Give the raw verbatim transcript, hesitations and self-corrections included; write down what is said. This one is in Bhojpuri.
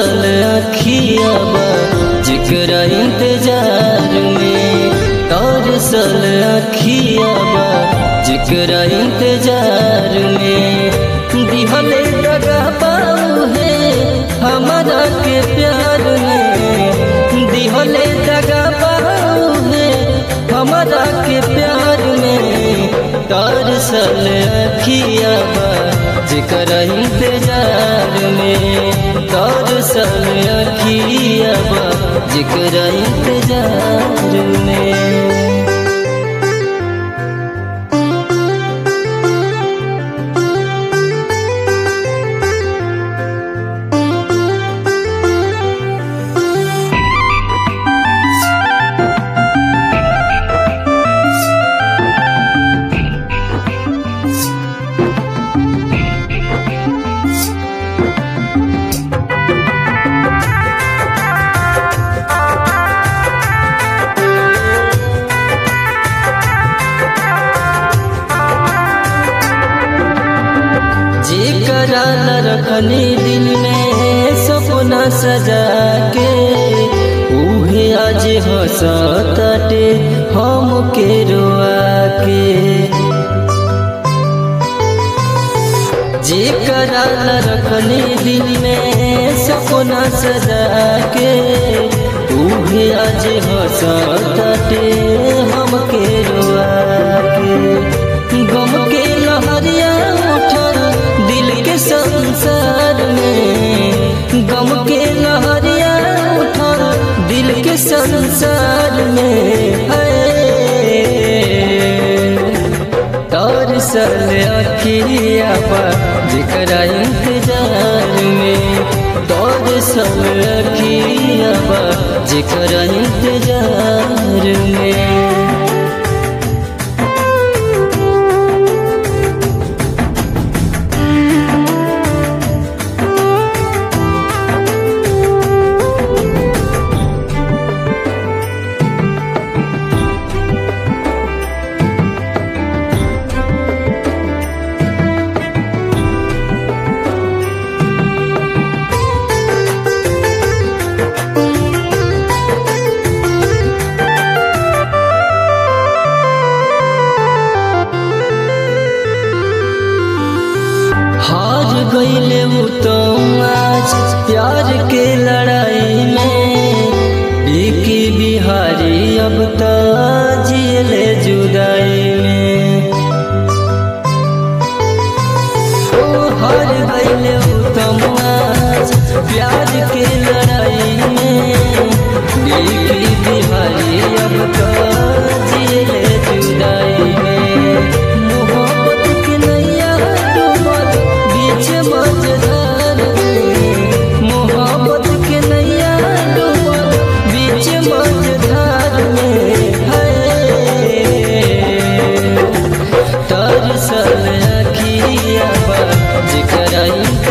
तरसल अखिया बा जिकरा इंतजार में, तरसल अखिया बा जिकरा इंतजार में। दिहले दगा पाऊ है हमारा के प्यार में, दिहले दगा पाऊ है हमारा के प्यार में। तरसल अखिया बा जिकरा इंतजार में, तरसल अखिया बा जिकरा इंतजार में। जेकरा रखनी दिल में सपना सजा के, उहे आज हंसताटे हमके रोआ के। जेकरा रखनी दिल में सपना सजा के, उहे आज हंसताटे हमके रोआ के। गम के लहरिया उठल दिल के संसार में, गम के लहरिया उठल दिल के संसार में है। तरसल अखिया बा जिकरा इंतजार में, तरसल अखिया बा जिकरा इंतजार में। हार गईले वो तो आज प्यार के लड़ाई में, बीकी बिहारी अब तो जिले जुदाई में। ओ हार गईले वो तो आज प्यार के लड़ाई में, बीकी बिहारी अब तो जिले जुदाई में। मझधार में मोहब्बत के नैया डूबल बीच मझधार में है। तरसल अखिया बा जिकरा